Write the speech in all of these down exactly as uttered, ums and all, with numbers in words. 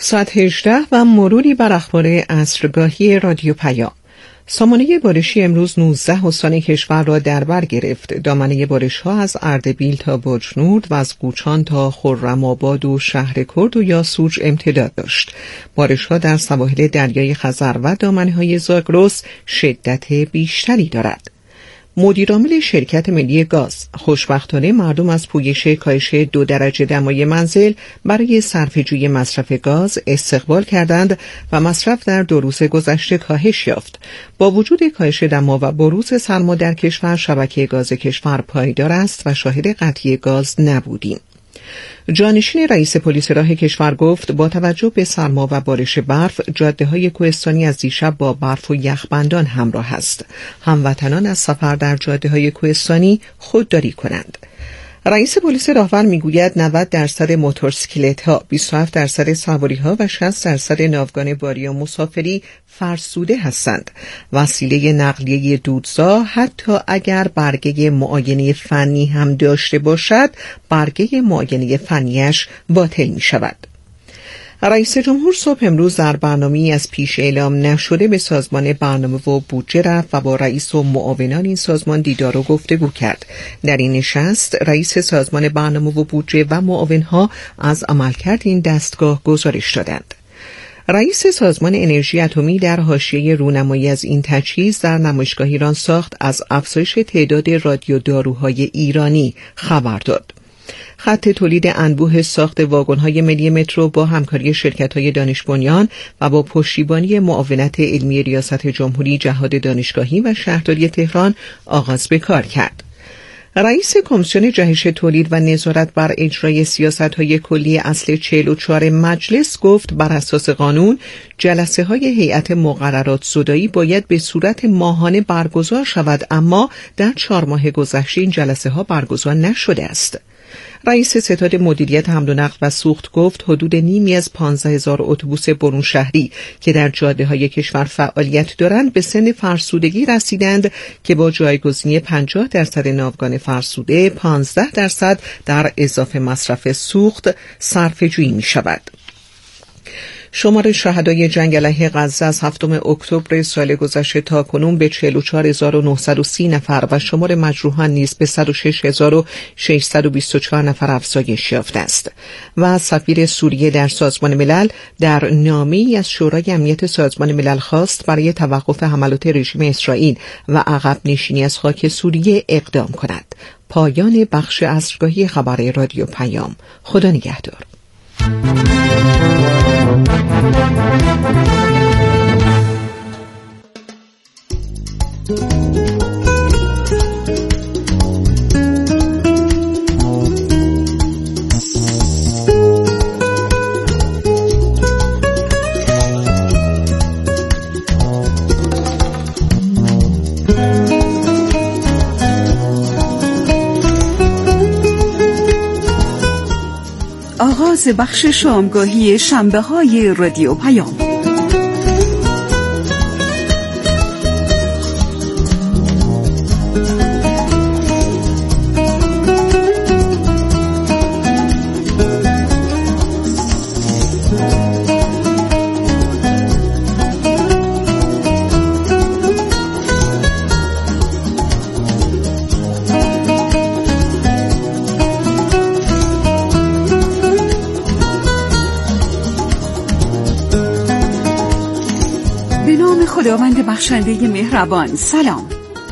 ساعت هجده و مروری بر اخبار عصرگاهی رادیو پیام. سامانه بارشی امروز نوزده استان کشور را در بر گرفت. دامنه بارش‌ها از اردبیل تا بجنورد و از قوچان تا خرم‌آباد و شهر کرد و یاسوج امتداد داشت. بارش‌ها در سواحل دریای خزر و دامنه‌های زاگرس شدت بیشتری دارد. مدیرعامل شرکت ملی گاز: خوشبختانه مردم از پویش کاهش دو درجه دمای منزل برای صرفه‌جویی مصرف گاز استقبال کردند و مصرف در دو روز گذشته کاهش یافت. با وجود کاهش دما و بروز سرما در کشور، شبکه گاز کشور پایدار است و شاهد قطعی گاز نبودیم. جانشین رئیس پلیس راه کشور گفت با توجه به سرما و بارش برف، جاده‌های کوهستانی از دیشب با برف و یخبندان همراه است. هموطنان از سفر در جاده‌های کوهستانی خودداری کنند. رئیس پلیس راهور میگوید نود درصد موتورسیکلت‌ها، بیست و هفت درصد سواری‌ها و شصت درصد ناوگان باری و مسافری فرسوده هستند. وسیله نقلیه دودزا حتی اگر برگه معاینه فنی هم داشته باشد، برگه معاینه فنیش باطل می شود. رئیس جمهور صبح امروز در برنامه‌ای از پیش اعلام نشده به سازمان برنامه و بودجه رفت و با رئیس و معاونان این سازمان دیدار و گفتگو کرد. در این نشست رئیس سازمان برنامه و بودجه و معاونها از عملکرد این دستگاه گزارش دادند. رئیس سازمان انرژی اتمی در حاشیه رونمایی از این تجهیز در نمایشگاه ایران ساخت از افزایش تعداد رادیو داروهای ایرانی خبر داد. خط تولید انبوه ساخت واگن‌های ملی مترو با همکاری شرکت‌های دانش بنیان و با پشتیبانی معاونت علمی ریاست جمهوری جهاد دانشگاهی و شهرداری تهران آغاز به کار کرد. رئیس کمیسیون جهش تولید و نظارت بر اجرای سیاست‌های کلی اصل چهل و چهار مجلس گفت بر اساس قانون جلسه‌های هیئت مقررات زدایی باید به صورت ماهانه برگزار شود، اما در چهار ماه گذشته این جلسه‌ها برگزار نشده است. رئیس ستاد مدیریت حمل و نقل و سوخت گفت حدود نیمی از پانزده هزار اتوبوس برون شهری که در جاده‌های کشور فعالیت دارند به سن فرسودگی رسیدند که با جایگزینی پنجاه درصد ناوگان فرسوده، پانزده درصد در اضافه مصرف سوخت صرفه‌جویی می‌شود. شمار شهدای جنگ علیه غزه از هفتم اکتبر سال گذشته تا کنون به چهل و چهار هزار و نهصد و سی نفر و شمار مجروحان نیز به صد و شش هزار و ششصد و بیست و چهار نفر افزایش یافته است. و سفیر سوریه در سازمان ملل در نامه‌ای از شورای امنیت سازمان ملل خواست برای توقف حملات رژیم اسرائیل و عقب نشینی از خاک سوریه اقدام کند. پایان بخش عصرگاهی خبر رادیو پیام. خدا نگهدار. آغاز بخش شامگاهی شنبه های رادیو پیام. خداوند بخشنده مهربان. سلام.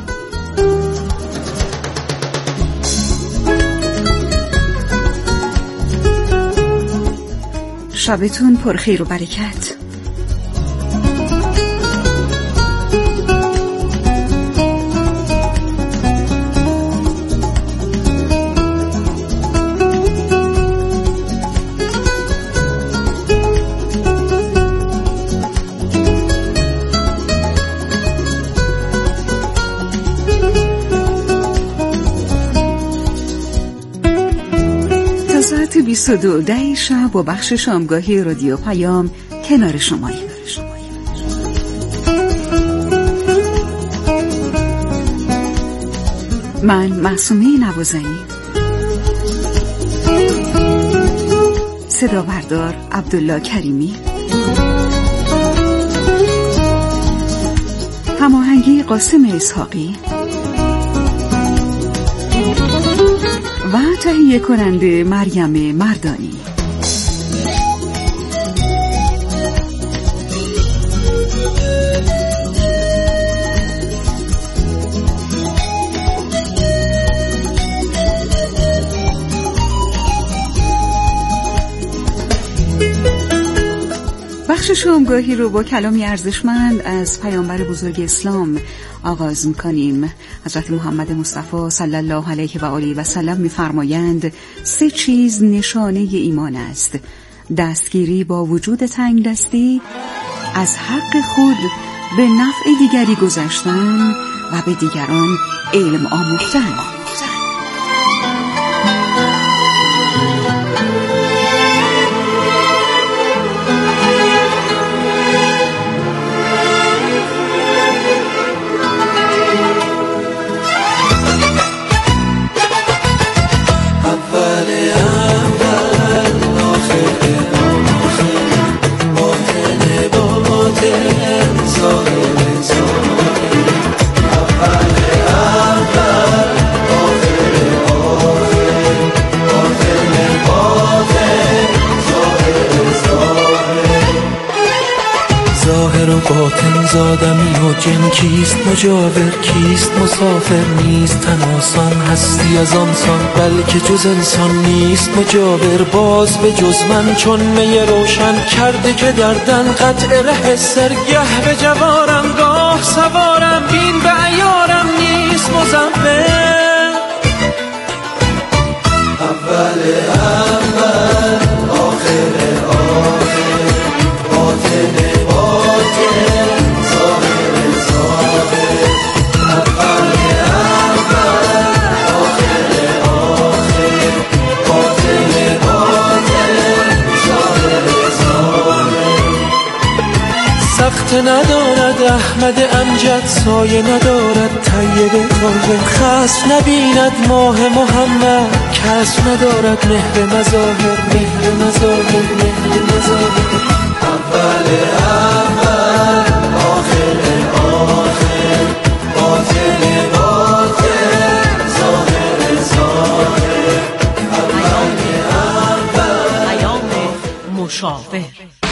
شبتون پر خیر و برکت. بیست و دو ده شب با بخش شامگاهی رادیو پیام کنار شماییم. من معصومه نوازنی. صدا بردار عبدالله کریمی، هماهنگی قاسم اسحاقی و تهیه کننده مریم مردانی. بخش شامگاهی رو با کلامی ارزشمند از پیامبر بزرگ اسلام آغاز می‌کنیم. حضرت محمد مصطفی صلی الله علیه و آله و سلم می‌فرمایند سه چیز نشانه ایمان است: دستگیری با وجود تنگ دستی، از حق خود به نفع دیگری گذشتن و به دیگران علم آموختن. باطن زادمی و جن کیست مجاور، کیست مسافر، نیست تن آسان، هستی از آنسان بلکه جز انسان نیست مجاور. باز به جز من چون می روشن کرده که دردن قطع ره سرگه به جوارم گاه سوارم بین به عیارم نیست مزمر. اول اول آخر آخر باطن سخت ندارد احمد امجد، سایه ندارد طیب طاهر، خصم نبیند ماه محمد، کسب ندارد مهر مظاهر، مهر مظاهر، مهر مظاهر. اول اول آخر آخر باطن باطن ظاهر ظاهر. اول اول پیام مشاور.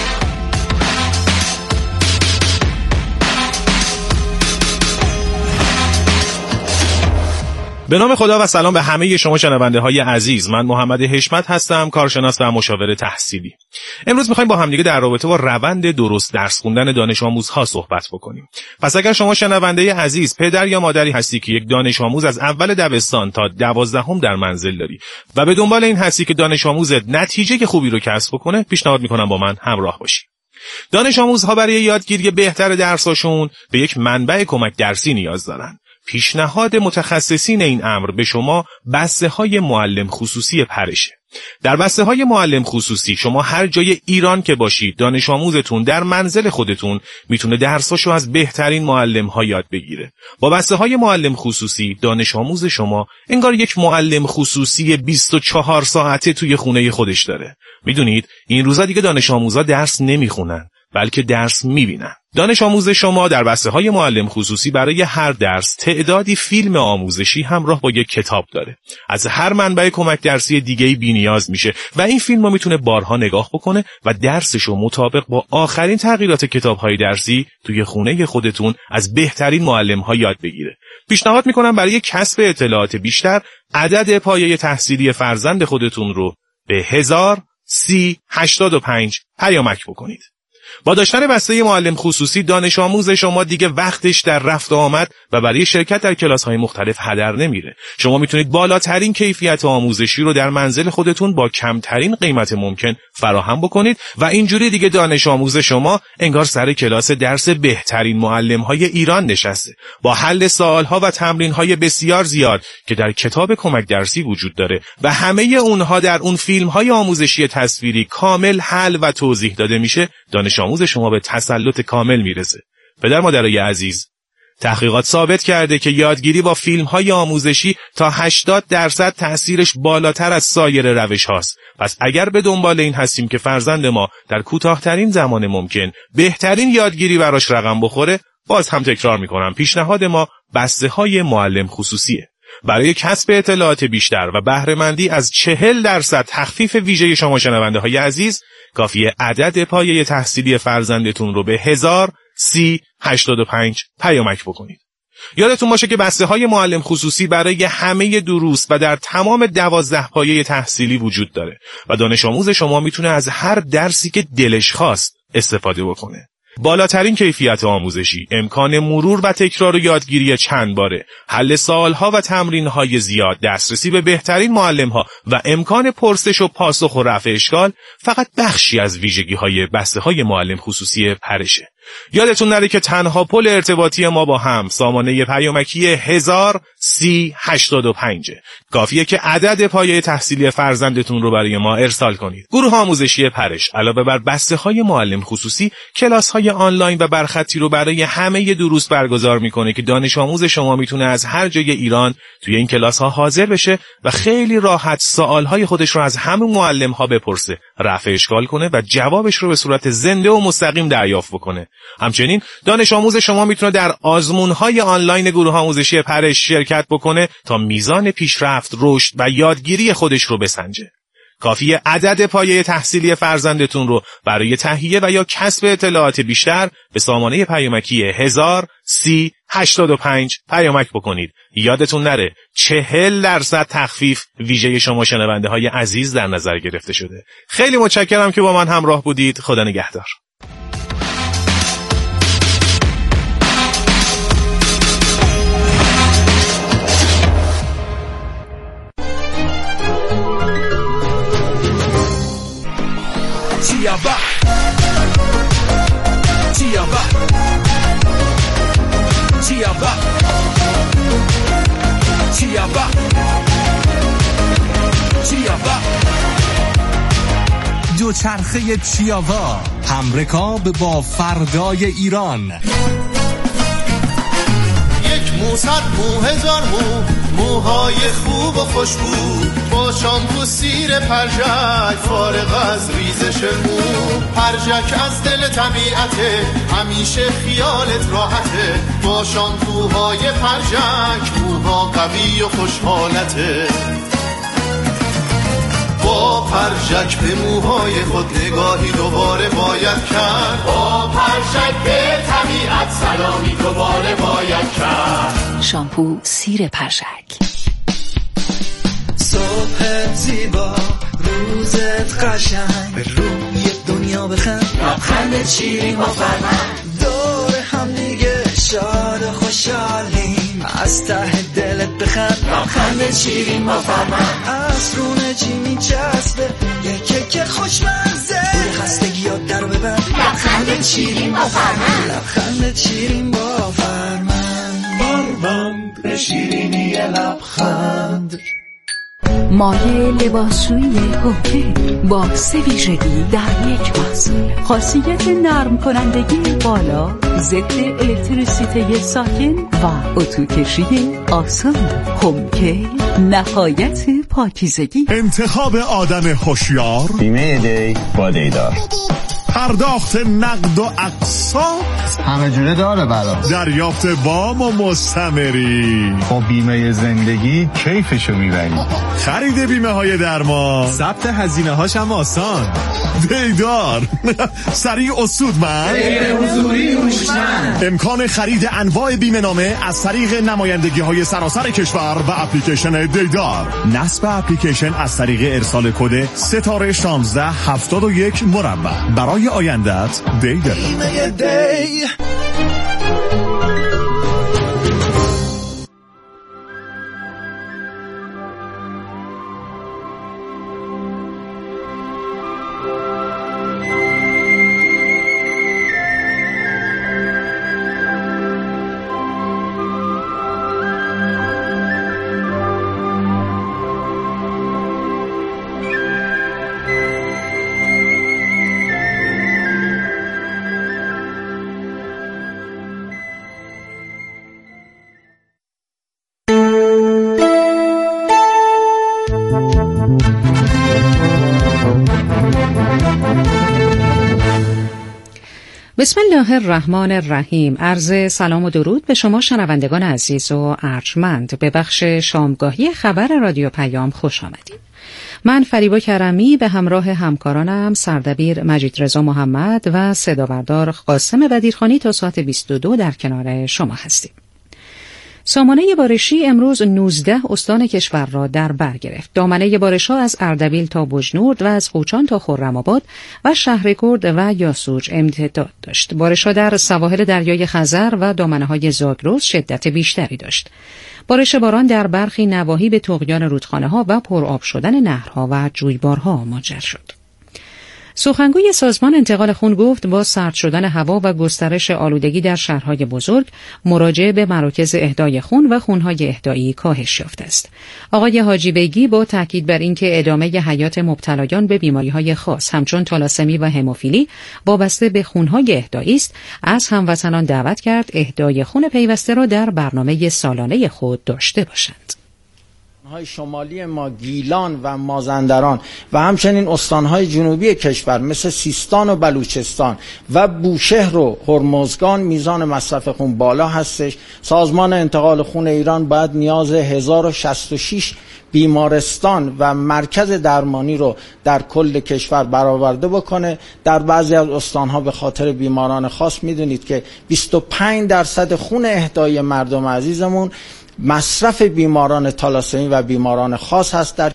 به نام خدا و سلام به همه شما شنونده های عزیز. من محمد حشمت هستم، کارشناس و مشاور تحصیلی. امروز میخوایم با همدیگه در رابطه با روند درست درس خوندن دانش آموزها صحبت بکنیم. پس اگر شما شنونده عزیز پدر یا مادری هستی که یک دانش آموز از اول دبستان تا دوازدهم در منزل داری و به دنبال این هستی که دانش آموزت نتیجه خوبی رو کسب کنه، پیشنهاد میکنم با من همراه باشی. دانش آموزها برای یادگیری بهتر درساشون به یک منبع کمک درسی نیاز دارن. پیشنهاد متخصصین این امر به شما بسته های معلم خصوصی پرشه. در بسته های معلم خصوصی شما هر جای ایران که باشید، دانش آموزتون در منزل خودتون میتونه درساشو از بهترین معلم ها یاد بگیره. با بسته های معلم خصوصی دانش آموز شما انگار یک معلم خصوصی بیست و چهار ساعته توی خونه خودش داره. میدونید این روزا دیگه دانش آموزا درس نمیخونن، بلکه درس میبینن. دانش آموز شما در بسته های معلم خصوصی برای هر درس تعدادی فیلم آموزشی همراه با یک کتاب داره. از هر منبع کمک درسی دیگه‌ای بی‌نیاز میشه و این فیلم رو میتونه بارها نگاه بکنه و درسشو مطابق با آخرین تغییرات کتاب‌های درسی توی خونه خودتون از بهترین معلم‌ها یاد بگیره. پیشنهاد میکنم برای کسب اطلاعات بیشتر عدد پایه تحصیلی فرزند خودتون رو به هزار سی هشتاد و پنج پیامک بکنید. با داشتن بسته معلم خصوصی دانش آموز شما دیگه وقتش در رفت و آمد و برای شرکت در کلاس‌های مختلف هدر نمیره. شما میتونید بالاترین کیفیت آموزشی رو در منزل خودتون با کمترین قیمت ممکن فراهم بکنید و اینجوری دیگه دانش آموز شما انگار سر کلاس درس بهترین معلم‌های ایران نشسته، با حل سوال‌ها و تمرین‌های بسیار زیاد که در کتاب کمک درسی وجود داره و همه اونها در اون فیلم‌های آموزشی تصویری کامل حل و توضیح داده میشه. دانش آموز شما به تسلط کامل میرسه. پدر مادرای عزیز، تحقیقات ثابت کرده که یادگیری با فیلم‌های آموزشی تا هشتاد درصد تأثیرش بالاتر از سایر روش هاست. پس اگر به دنبال این هستیم که فرزند ما در کوتاه‌ترین زمان ممکن بهترین یادگیری براش رقم بخوره، باز هم تکرار می‌کنم پیشنهاد ما بسته‌های معلم خصوصیه. برای کسب اطلاعات بیشتر و بهره‌مندی از چهل درصد تخفیف ویژه شما شنونده‌های عزیز، کافیه عدد پایه تحصیلی فرزندتون رو به هزار سی هشتاد و پنج پیامک بکنید. یادتون باشه که بسته های معلم خصوصی برای همه دروس و در تمام دوازده پایه تحصیلی وجود داره و دانش آموز شما میتونه از هر درسی که دلش خواست استفاده بکنه. بالاترین کیفیت آموزشی، امکان مرور و تکرار و یادگیری چند باره، حل سوالها و تمرینهای زیاد، دسترسی به بهترین معلمها و امکان پرسش و پاسخ و رفع اشکال فقط بخشی از ویژگی‌های بسته‌های معلم خصوصی پرشه. یادتون نره که تنها پل ارتباطی ما با هم سامانه پیامکی هزار سی هشتاد و پنج. کافیه که عدد پایه تحصیلی فرزندتون رو برای ما ارسال کنید. گروه آموزشی پرش علاوه بر بسته‌های معلم خصوصی، کلاس‌های آنلاین و برخطی رو برای همه دروس برگزار میکنه که دانش آموز شما میتونه از هر جای ایران توی این کلاس‌ها حاضر بشه و خیلی راحت سوال‌های خودش رو از همه معلم‌ها بپرسه، رفع اشکال کنه و جوابش رو به صورت زنده و مستقیم دریافت بکنه. همچنین دانش آموز شما میتونه در آزمون‌های آنلاین گروه آموزشی پرش شرکت بکنه تا میزان پیشرفت، رشد و یادگیری خودش رو بسنجه. کافیه عدد پایه تحصیلی فرزندتون رو برای تهیه و یا کسب اطلاعات بیشتر به سامانه پیامکی هزار سی هشتاد و پنج پیامک بکنید. یادتون نره چهل درصد تخفیف ویژه شما شنونده های عزیز در نظر گرفته شده. خیلی متشکرم که با من همراه بودید. خدا نگهدار. Tiaba Tiaba Tiaba Tiaba Tiaba دو چرخه چیاوا، همرکاب با فردای ایران. یک مو صد مو هزار مو، موهای خوب و خوشبو، با شامپو سیر پرژک فارغ از ریزش مو. پرژک از دل طبیعته، همیشه خیالت راحته، با شامپوهای پرژک موها قوی و خوشحالته. با پرژک به موهای خود نگاهی دوباره باید کرد، با پرژک به طبیعت سلامی دوباره باید کرد. شامپو سیر پرژک. صبحت زیبا، روزت قشنگ، به روی دنیا بخند، لبخندت شیرین با فرهنگ، دور هم دیگه شاد و خوشحالیم، از ته دلت بخند، لبخندت شیرین با فرهنگ، از رونه چی میچسبه یکی که خوشمزه، بوی خستگی ها در ببند، لبخندت شیرین با فرهنگ، لبخندت شیرین با فرهنگ، باربند به شیرینی لبخند. مایه لباسشویی هوکه با سه ویژگی در یک محصول. خاصیت نرم کنندگی بالا، ضد الکتریسیته ساکن و اتوکشی آسان. هوکه نهایت پاکیزگی. انتخاب آدم هوشیار، بیمه دی با دیدار، پرداخت نقد و اقساط همه جوره داره برا، دریافت وام و مستمری. خب بیمه زندگی کیفشو میبری. خرید بیمه های درمان، ثبت هزینه هاش هم آسان. دیدار سریع و سودمند، غیر حضوری هوشمند. امکان خرید انواع بیمه نامه از طریق نمایندگی های سراسر کشور و اپلیکیشن دیدار. نصب اپلیکیشن از طریق ارسال کد ستاره شانزده هفتاد و یک مربع. برای آیندت دیدار. بیمه دی. بسم الله الرحمن الرحیم. عرض سلام و درود به شما شنوندگان عزیز و ارجمند. به بخش شامگاهی خبر رادیو پیام خوش آمدید. من فریبا کرمی به همراه همکارانم سردبیر مجید رضا محمد و صدابردار قاسم بدیرخانی تا ساعت بیست و دو در کنار شما هستیم. سامانه بارشی امروز نوزده استان کشور را در بر گرفت. دامنه بارش‌ها از اردبیل تا بجنورد و از قوچان تا خرم‌آباد و شهرکرد و یاسوج امتداد داشت. بارش‌ها در سواحل دریای خزر و دامنه‌های زاگرس شدت بیشتری داشت. بارش باران در برخی نواحی به طغیان رودخانه‌ها و پرآب شدن نهرها و جویبارها منجر شد. سخنگوی سازمان انتقال خون گفت با سرد شدن هوا و گسترش آلودگی در شهرهای بزرگ مراجعه به مراکز اهدای خون و خونهای اهدایی کاهش یافته است. آقای حاجی بیگی با تاکید بر اینکه ادامه حیات مبتلایان به بیماریهای خاص همچون تالاسمی و هموفیلی وابسته به خونهای اهدایی است، از هموطنان دعوت کرد اهدای خون پیوسته را در برنامه سالانه خود داشته باشند. های شمالی ما گیلان و مازندران و همچنین استانهای جنوبی کشور مثل سیستان و بلوچستان و بوشهر و هرمزگان میزان مصرف خون بالا هستش. سازمان انتقال خون ایران باید نیاز هزار و شصت و شش بیمارستان و مرکز درمانی رو در کل کشور برآورده بکنه. در بعضی از استانها به خاطر بیماران خاص میدونید که بیست و پنج درصد خون اهدای مردم عزیزمون مصرف بیماران تالاسمی و بیماران خاص هست. در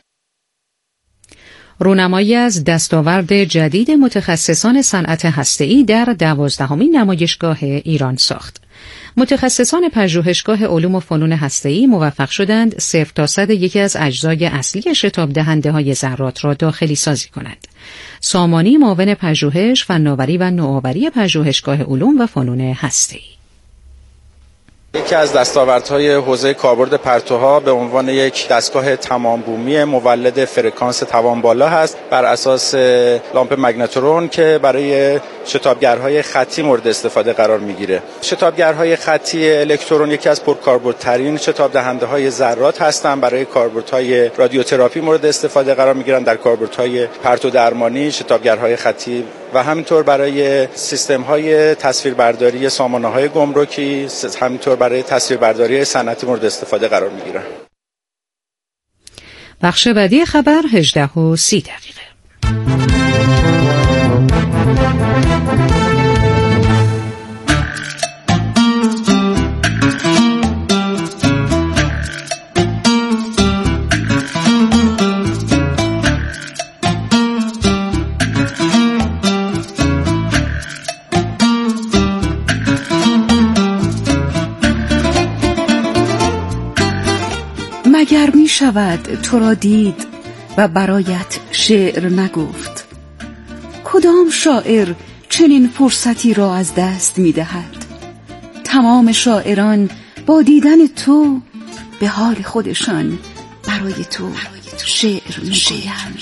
رونمایی از دستاورد جدید متخصصان صنعت هسته‌ای در دوازدهمین نمایشگاه ایران ساخت. متخصصان پژوهشگاه علوم و فنون هسته‌ای موفق شدند صفر تا صد یکی از اجزای اصلی شتاب دهنده های ذرات را داخلی سازی کنند. سامانی معاون پژوهش، فناوری و نوآوری پژوهشگاه علوم و فنون هسته‌ای. یکی از دستاوردهای حوزه کاربرد پرتوها به عنوان یک دستگاه تمام بومی مولد فرکانس توان بالا هست بر اساس لامپ مگنترون که برای شتابگرهای خطی مورد استفاده قرار میگیره. شتابگرهای خطی الکترون یکی از پرکاربردترین شتاب دهنده های ذرات هستند. برای کاربردهای رادیوتراپی مورد استفاده قرار میگیرن، در کاربردهای پرتو درمانی شتابگرهای خطی و همینطور برای سیستم‌های تصویربرداری سامانه‌های گمرکی، همینطور برای تصویربرداری صنعتی مورد استفاده قرار می‌گیرن. بخش بعدی خبر هجده و سی دقیقه. مگر می شود تو را دید و برایت شعر نگفت؟ کدام شاعر چنین فرصتی را از دست می دهد؟ تمام شاعران با دیدن تو به حال خودشان برای تو شعر می گویند.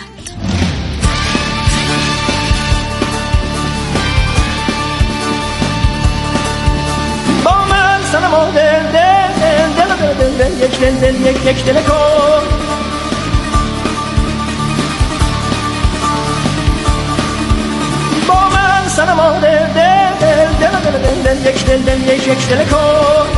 با من سنما دل دل دل دل دل دل یک دل دل یک یک دل کن. با من سنما دل دل دل دل دل دل یک دل دل یک یک دل کن.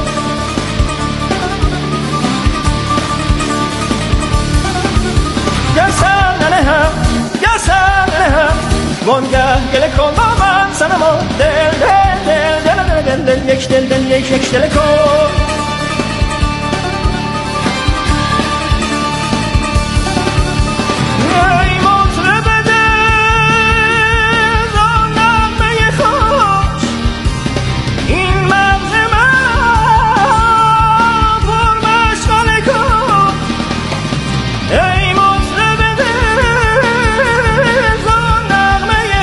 گسر ننهم گسر ننهم وانگه گل کن. با من سنما دل دل دل دل دل دل یک دل دل یک یک دل کن. ای مطرب دل زان نغمه خوش این مغز من پر مشغله کن. ای مطرب دل زان نغمه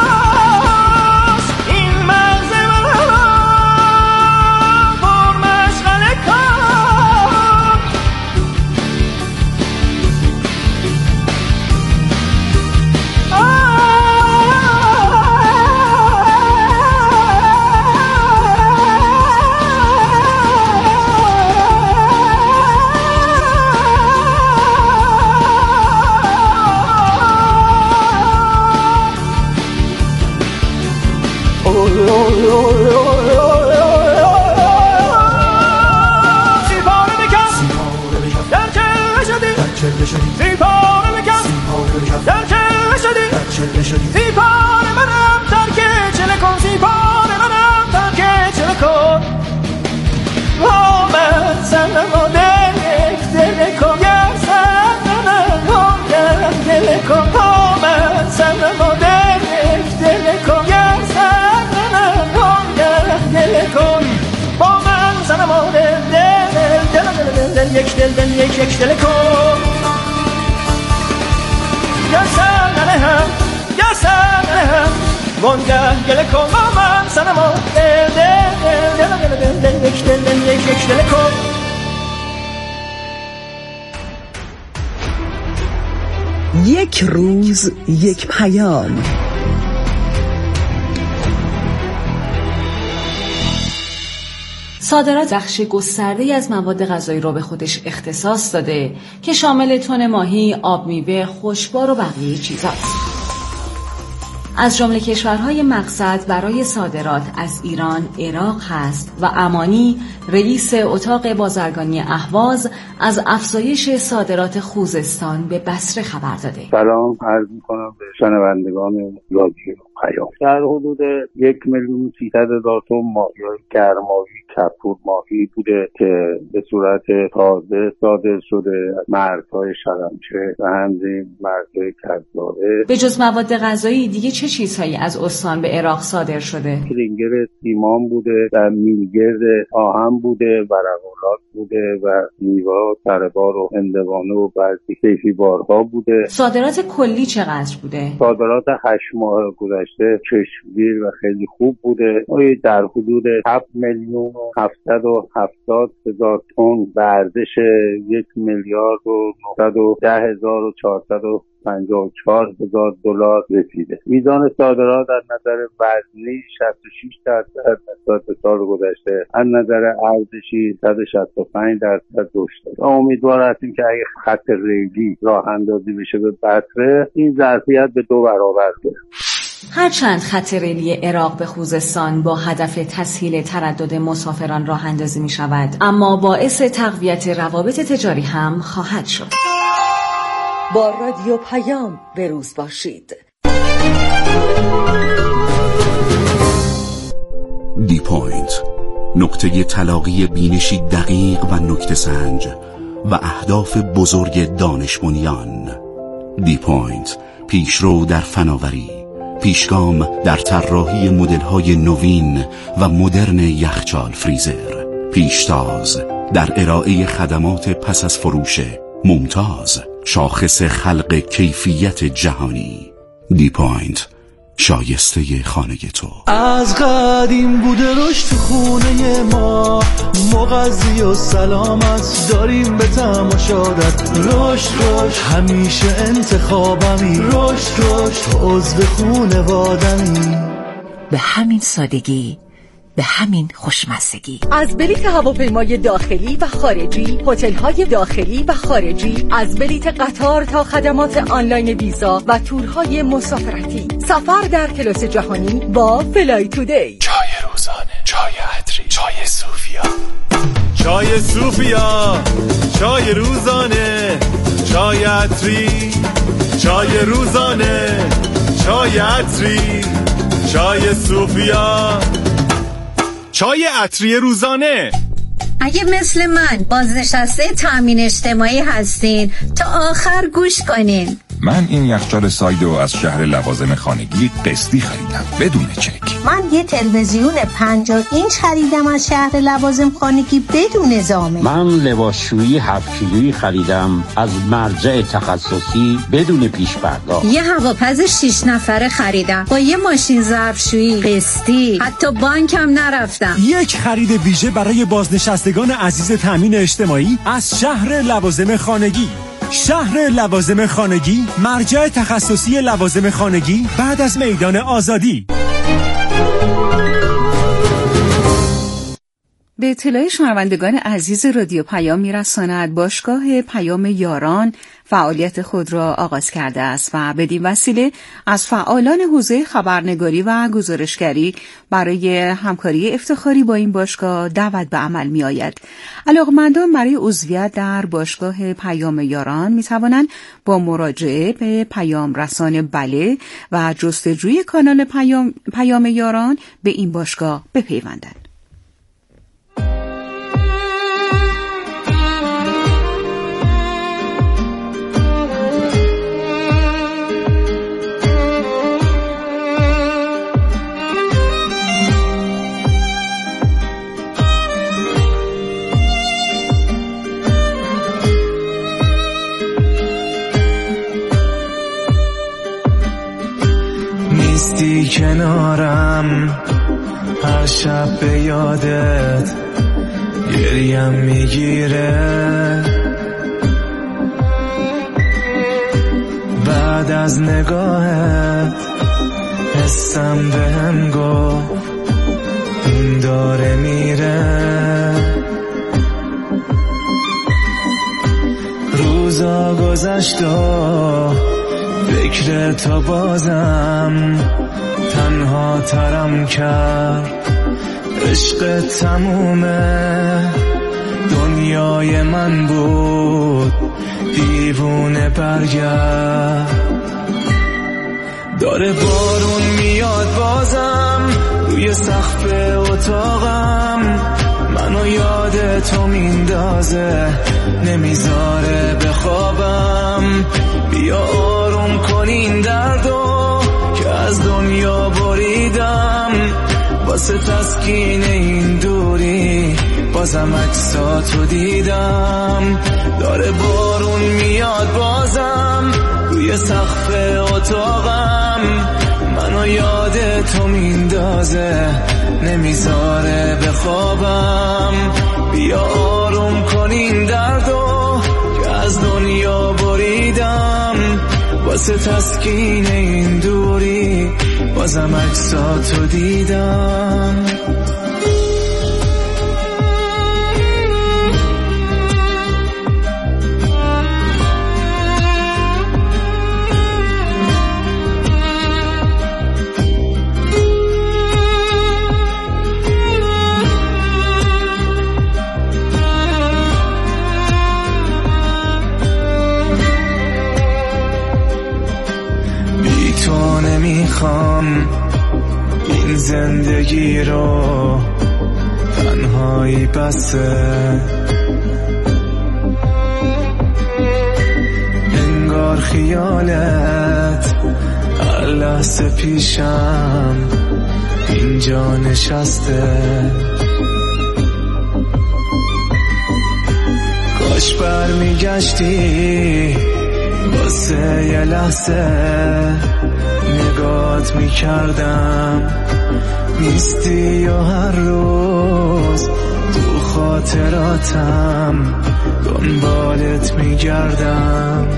خوش این مغز من پر مشغله یک دل دل یک یک دل کن یا سننه هم یا سننه هم وانگه گل کن با من سنما دل دل دل دل دل دل یک دل دل یک یک دل کن. یک روز یک پیام. صادرات بخش گسترده‌ای از مواد غذایی رو به خودش اختصاص داده که شامل تن ماهی، آب میوه، خوشبار و بقیه چیزاست. از جمله کشورهای مقصد برای صادرات از ایران عراق هست و امانی رئیس اتاق بازرگانی اهواز از افزایش صادرات خوزستان به بصره خبر داده. سلام عرض می‌کنم به شنوندگان رادیو پیام. در حدود یک میلیون سیصد هزار تن ماهی گرمایی کپور ماهی بوده که به صورت تازه صادر شده از مرزهای شلمچه و همچنین مرزهای کذاره. به جز مواد غذایی دیگه چه چیزهایی از استان به عراق صادر شده؟ کلینگر سیمان بوده و میلگرد آهن بوده، برق‌آلات بوده و میوه، سربار و هندوانه و بعضی کیفی بارها بوده. صادرات کلی چقدر بوده؟ صادرات هشت ماه گذشته چشمگیر و خیلی خوب بوده. در حدود هفت میلیون و هفتصد و هفتاد هزار تن به ارزش یک میلیارد و نهصد و ده هزار و چهارصد و پنجاه و چهار هزار دلار رسیده. میزان صادرات از نظر وزنی شصت و شش درصد نسبت به سال گذشته، از نظر ارزشی صد و شصت و پنج درصد رشد داشته. امیدوار هستیم که اگه خط ریلی راه اندازی بشه به بصره، این ظرفیت به دو برابر بشه. هرچند خط ریلی عراق به خوزستان با هدف تسهیل تردد مسافران راه اندازی می شود، اما باعث تقویت روابط تجاری هم خواهد شد. با رادیو پیام به روز باشید. دی پوینت، نقطه تلاقی بینشی دقیق و نکته سنج و اهداف بزرگ دانش بنیان. دی پوینت، پیشرو در فناوری، پیشگام در طراحی مدل‌های نوین و مدرن یخچال فریزر، پیشتاز در ارائه خدمات پس از فروش، ممتاز، شاخص خلق کیفیت جهانی. دی پوینت، شایسته خانه تو. از قدیم بوده رشد تو خونه ما، مغذی و سلامت داریم به تماشادت. رشد رشد همیشه انتخابمی، رشد رشد عضو خونوادمی. به همین سادگی، به همین خوشمزگی. از بلیت هواپیمای داخلی و خارجی، هتل‌های داخلی و خارجی، از بلیت قطار تا خدمات آنلاین ویزا و تورهای مسافرتی، سفر در کلاس جهانی با فلای تودی. چای روزانه، چای عطری، چای صوفیا، چای صوفیا، چای روزانه، چای عطری، چای روزانه، چای عطری، چای صوفیا، چای عطری روزانه. اگه مثل من بازنشسته تامین اجتماعی هستین تا آخر گوش کنین. من این یخچال سایدو از شهر لوازم خانگی قسطی خریدم بدون چک. من یه تلویزیون پنجاه اینچ خریدم از شهر لوازم خانگی بدون زامن. من لباسشویی هفت کیلویی خریدم از مرجع تخصصی بدون پیش پرداخت. یه هواپز شش نفره خریدم با یه ماشین ظرفشویی قسطی، حتی بانکم نرفتم. یک خرید ویژه برای بازنشستگان عزیز تامین اجتماعی از شهر لوازم خانگی. شهر لوازم خانگی، مرجع تخصصی لوازم خانگی بعد از میدان آزادی. به اطلاع شنوندگان عزیز رادیو پیام میرساند باشگاه پیام یاران فعالیت خود را آغاز کرده است و بدین وسیله از فعالان حوزه خبرنگاری و گزارشگری برای همکاری افتخاری با این باشگاه دعوت به عمل می آید. علاقمندان برای عضویت در باشگاه پیام یاران می توانند با مراجعه به پیام رسان بله و جستجوی کانال پیام, پیام یاران به این باشگاه بپیوندند. نیستی کنارم هر شب به یادت گریم میگیره، بعد از نگاهت حسم بهم گفت این داره میره. روزا گذشت و فکر تو بازم تنها ترم کرد، عشق تمومه دنیای من بود دیوونه برگرد. داره بارون میاد بازم روی سقف اتاقم، منو یاد تو میندازه نمیذاره بخوابم. بیا آروم کن این دردو که از دنیا بریدم، واسه تسکین این دوری بازم عکساتو دیدم. داره بارون میاد بازم روی سقف اتاقم، منو یاد تو میندازه نمیذاره بخوابم. بیا آروم کن این دردو که از دنیا بریدم، واسه تسکین این دوری بازم عکساتو دیدم. نمیخوام این زندگی رو، تنهایی بسه. انگار خیالت هر لحظه پیشم اینجا نشسته. کاش برمیگشتی واسه یه لحظه نگات میکردم. نیستی و هر روز تو خاطراتم دنبالت میگردم.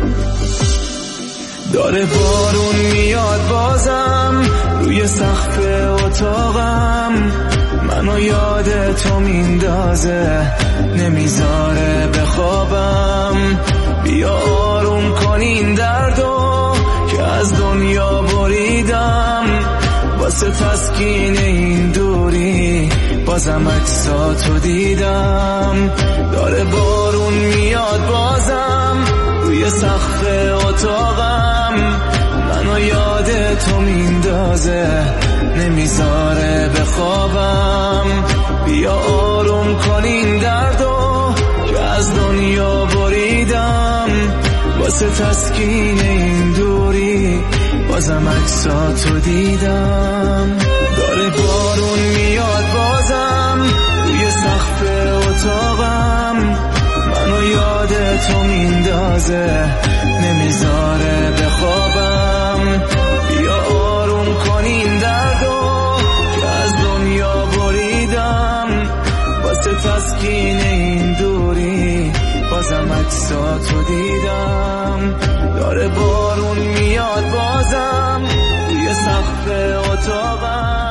داره بارون میاد بازم روی سقف اتاقم، منو یاد تو میندازه نمیذاره بخوابم. بیا آروم کن این دردو که از دنیا بریدم، واسه تسکین این دوری بازم عکساتو دیدم. داره بارون میاد بازم روی سقف اتاقم، منو یاد تو میندازه نمیذاره بخوابم. بیا آروم کن این دردو که از دنیا بریدم، واسه تسکین این دوری بازم عکساتو دیدم. داره بارون میاد بازم روی سقف اتاقم، منو یاد تو میندازه نمیذاره بخوابم. بیا آروم کن این دردو که از دنیا بریدم، واسه تسکین این دوری بازم عکساتو دیدم. داره بارون میاد بازم